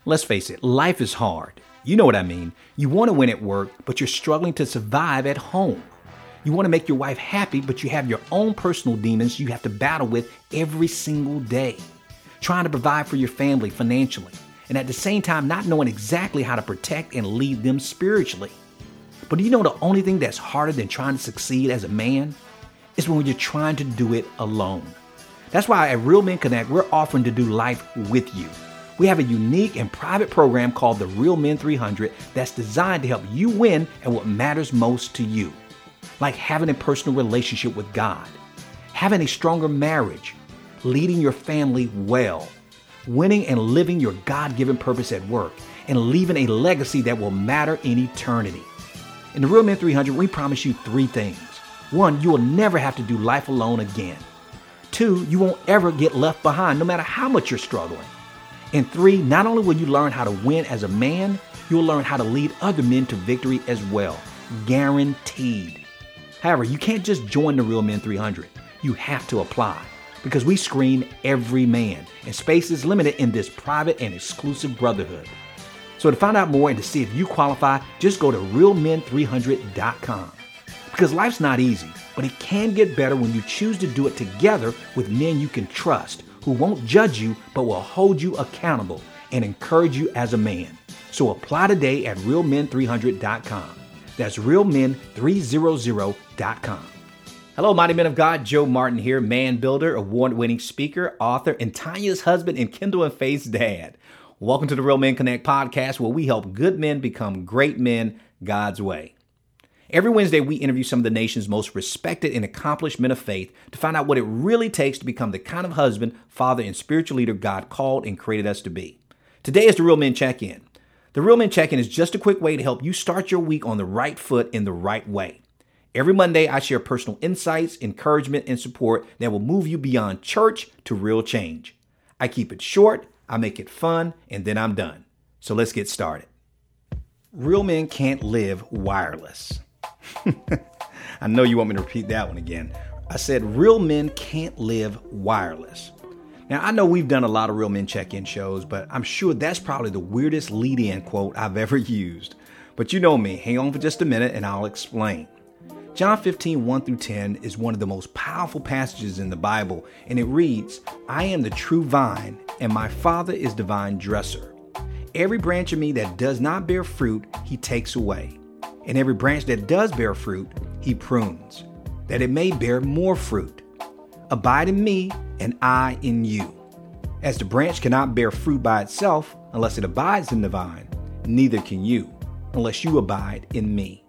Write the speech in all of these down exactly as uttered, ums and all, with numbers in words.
Let's face it, life is hard. You know what I mean. You want to win at work, but you're struggling to survive at home. You want to make your wife happy, but you have your own personal demons you have to battle with every single day. Trying to provide for your family financially, and at the same time not knowing exactly how to protect and lead them spiritually. But do you know the only thing that's harder than trying to succeed as a man is when you're trying to do it alone. That's why at Real Men Connect, we're offering to do life with you. We have a unique and private program called the Real Men three hundred that's designed to help you win at what matters most to you. Like having a personal relationship with God, having a stronger marriage, leading your family well, winning and living your God-given purpose at work, and leaving a legacy that will matter in eternity. In the Real Men three hundred, we promise you three things. One, you will never have to do life alone again. Two, you won't ever get left behind no matter how much you're struggling. And three, not only will you learn how to win as a man, you'll learn how to lead other men to victory as well. Guaranteed. However, you can't just join the Real Men three hundred. You have to apply because we screen every man and space is limited in this private and exclusive brotherhood. So to find out more and to see if you qualify, just go to real men three hundred dot com. Because life's not easy, but it can get better when you choose to do it together with men you can trust, who won't judge you, but will hold you accountable and encourage you as a man. So apply today at real men three hundred dot com. That's real men three hundred dot com. Hello, mighty men of God. Joe Martin here, man builder, award-winning speaker, author, and Tanya's husband and Kendall and Faith's dad. Welcome to the Real Men Connect podcast, where we help good men become great men God's way. Every Wednesday, we interview some of the nation's most respected and accomplished men of faith to find out what it really takes to become the kind of husband, father, and spiritual leader God called and created us to be. Today is the Real Men Check-In. The Real Men Check-In is just a quick way to help you start your week on the right foot in the right way. Every Monday, I share personal insights, encouragement, and support that will move you beyond church to real change. I keep it short, I make it fun, and then I'm done. So let's get started. Real men can't live wireless. I know you want me to repeat that one again. I said real men can't live wireless. Now, I know we've done a lot of Real Men Check-In shows, but I'm sure that's probably the weirdest lead-in quote I've ever used. But you know me, hang on for just a minute and I'll explain. John fifteen, one through ten is one of the most powerful passages in the Bible, and it reads, I am the true vine, and my Father is the vine dresser. Every branch of me that does not bear fruit, he takes away. And every branch that does bear fruit, he prunes, that it may bear more fruit. Abide in me, and I in you. As the branch cannot bear fruit by itself unless it abides in the vine, neither can you unless you abide in me.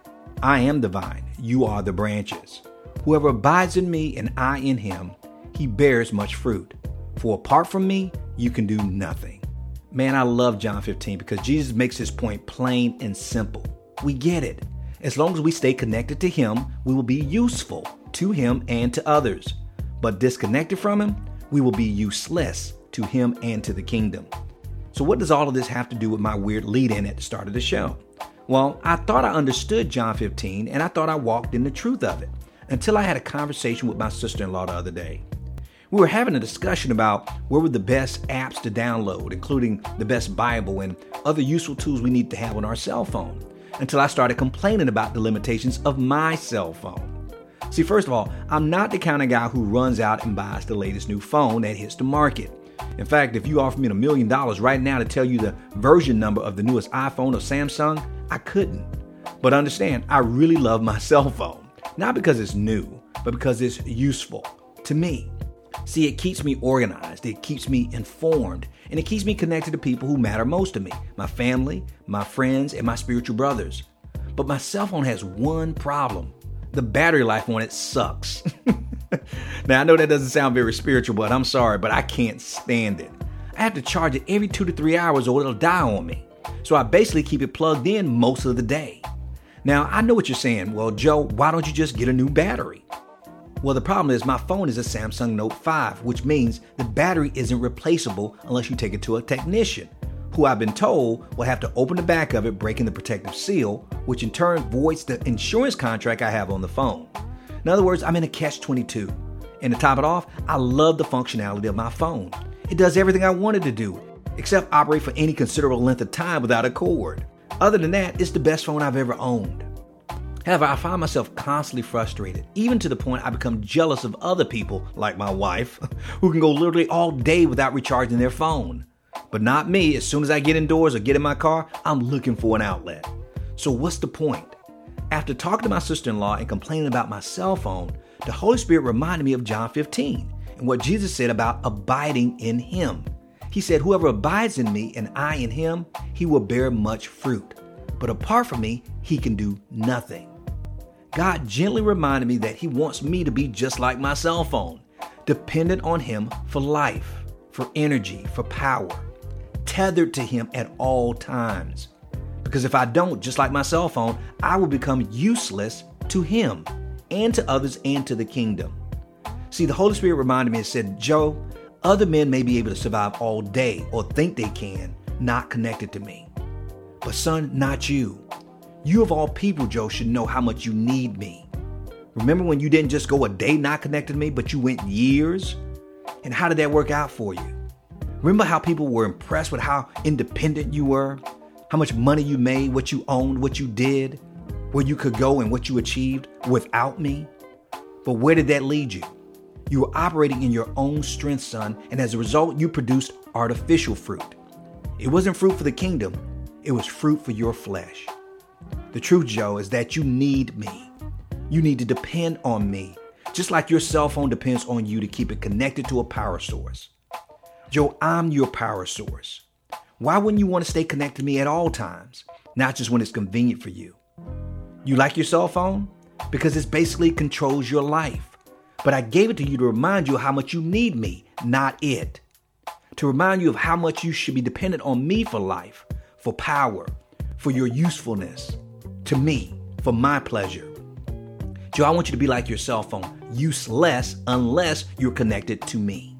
I am the vine, you are the branches. Whoever abides in me and I in him, he bears much fruit. For apart from me, you can do nothing. Man, I love John fifteen because Jesus makes his point plain and simple. We get it. As long as we stay connected to him, we will be useful to him and to others. But disconnected from him, we will be useless to him and to the kingdom. So what does all of this have to do with my weird lead-in at the start of the show? Well, I thought I understood John fifteen, and I thought I walked in the truth of it, until I had a conversation with my sister-in-law the other day. We were having a discussion about where were the best apps to download, including the best Bible and other useful tools we need to have on our cell phone, until I started complaining about the limitations of my cell phone. See, first of all, I'm not the kind of guy who runs out and buys the latest new phone that hits the market. In fact, if you offer me a million dollars right now to tell you the version number of the newest iPhone or Samsung, I couldn't. But understand, I really love my cell phone. Not because it's new, but because it's useful to me. See, it keeps me organized, it keeps me informed, and it keeps me connected to people who matter most to me, my family, my friends, and my spiritual brothers. But my cell phone has one problem. The battery life on it sucks. Now, I know that doesn't sound very spiritual, but I'm sorry, but I can't stand it. I have to charge it every two to three hours or it'll die on me. So I basically keep it plugged in most of the day. Now, I know what you're saying. Well, Joe, why don't you just get a new battery? Well, the problem is my phone is a Samsung Note five, which means the battery isn't replaceable unless you take it to a technician, who I've been told will have to open the back of it, breaking the protective seal, which in turn voids the insurance contract I have on the phone. In other words, I'm in a catch twenty-two. And to top it off, I love the functionality of my phone. It does everything I wanted to do. except operate for any considerable length of time without a cord. Other than that, it's the best phone I've ever owned. However, I find myself constantly frustrated, even to the point I become jealous of other people, like my wife, who can go literally all day without recharging their phone. But not me. As soon as I get indoors or get in my car, I'm looking for an outlet. So what's the point? After talking to my sister-in-law and complaining about my cell phone, the Holy Spirit reminded me of John fifteen and what Jesus said about abiding in Him. He said, whoever abides in me and I in him, he will bear much fruit. But apart from me, he can do nothing. God gently reminded me that He wants me to be just like my cell phone, dependent on Him for life, for energy, for power, tethered to Him at all times. Because if I don't, just like my cell phone, I will become useless to Him and to others and to the kingdom. See, the Holy Spirit reminded me and said, Joe, other men may be able to survive all day or think they can, not connected to me. But son, not you. You of all people, Joe, should know how much you need me. Remember when you didn't just go a day not connected to me, but you went years? And how did that work out for you? Remember how people were impressed with how independent you were? How much money you made, what you owned, what you did, where you could go and what you achieved without me? But where did that lead you? You were operating in your own strength, son, and as a result, you produced artificial fruit. It wasn't fruit for the kingdom. It was fruit for your flesh. The truth, Joe, is that you need me. You need to depend on me, just like your cell phone depends on you to keep it connected to a power source. Joe, I'm your power source. Why wouldn't you want to stay connected to me at all times, not just when it's convenient for you? You like your cell phone? Because it basically controls your life. But I gave it to you to remind you how much you need me, not it. To remind you of how much you should be dependent on me for life, for power, for your usefulness, to me, for my pleasure. Joe, I want you to be like your cell phone, useless unless you're connected to me.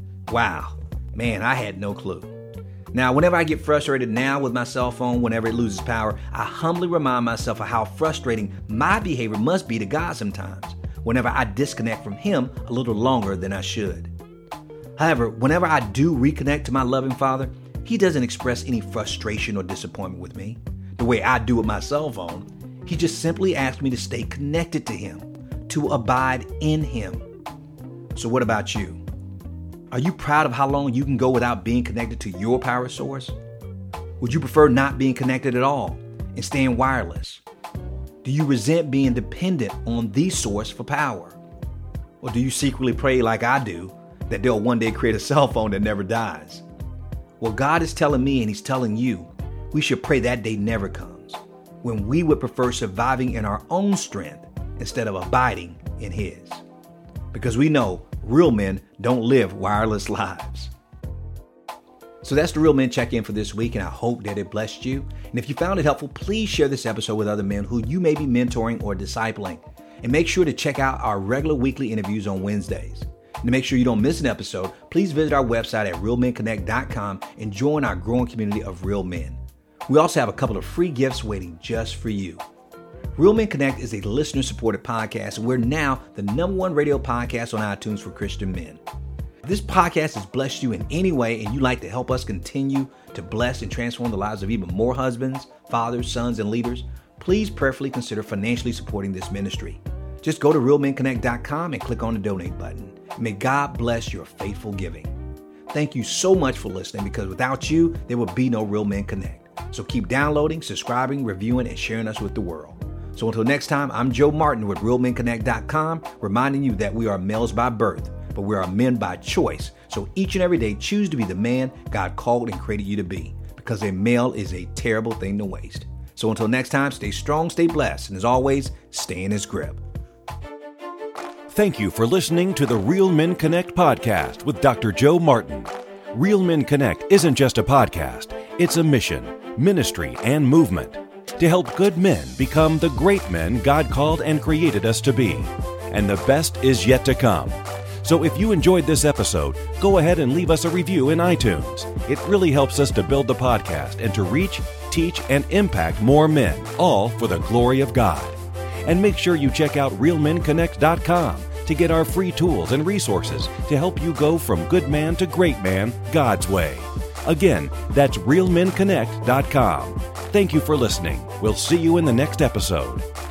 Wow, man, I had no clue. Now, whenever I get frustrated now with my cell phone, whenever it loses power, I humbly remind myself of how frustrating my behavior must be to God sometimes, whenever I disconnect from Him a little longer than I should. However, whenever I do reconnect to my loving Father, He doesn't express any frustration or disappointment with me, the way I do with my cell phone. He just simply asks me to stay connected to Him, to abide in Him. So what about you? Are you proud of how long you can go without being connected to your power source? Would you prefer not being connected at all and staying wireless? Do you resent being dependent on the source for power? Or do you secretly pray like I do that they'll one day create a cell phone that never dies? Well, God is telling me and He's telling you, we should pray that day never comes, when we would prefer surviving in our own strength instead of abiding in His. Because we know real men don't live wireless lives. So that's the Real Men Check-In for this week, and I hope that it blessed you. And if you found it helpful, please share this episode with other men who you may be mentoring or discipling. And make sure to check out our regular weekly interviews on Wednesdays. And to make sure you don't miss an episode, please visit our website at real men connect dot com and join our growing community of real men. We also have a couple of free gifts waiting just for you. Real Men Connect is a listener-supported podcast, and we're now the number one radio podcast on iTunes for Christian men. If this podcast has blessed you in any way and you'd like to help us continue to bless and transform the lives of even more husbands, fathers, sons, and leaders, please prayerfully consider financially supporting this ministry. Just go to real men connect dot com and click on the donate button. May God bless your faithful giving. Thank you so much for listening, because without you, there would be no Real Men Connect. So keep downloading, subscribing, reviewing, and sharing us with the world. So until next time, I'm Joe Martin with real men connect dot com, reminding you that we are males by birth, but we are men by choice. So each and every day, choose to be the man God called and created you to be, because a male is a terrible thing to waste. So until next time, stay strong, stay blessed, and as always, stay in His grip. Thank you for listening to the Real Men Connect podcast with Doctor Joe Martin. Real Men Connect isn't just a podcast, it's a mission, ministry, and movement to help good men become the great men God called and created us to be. And the best is yet to come. So if you enjoyed this episode, go ahead and leave us a review in iTunes. It really helps us to build the podcast and to reach, teach, and impact more men, all for the glory of God. And make sure you check out real men connect dot com to get our free tools and resources to help you go from good man to great man God's way. Again, that's real men connect dot com. Thank you for listening. We'll see you in the next episode.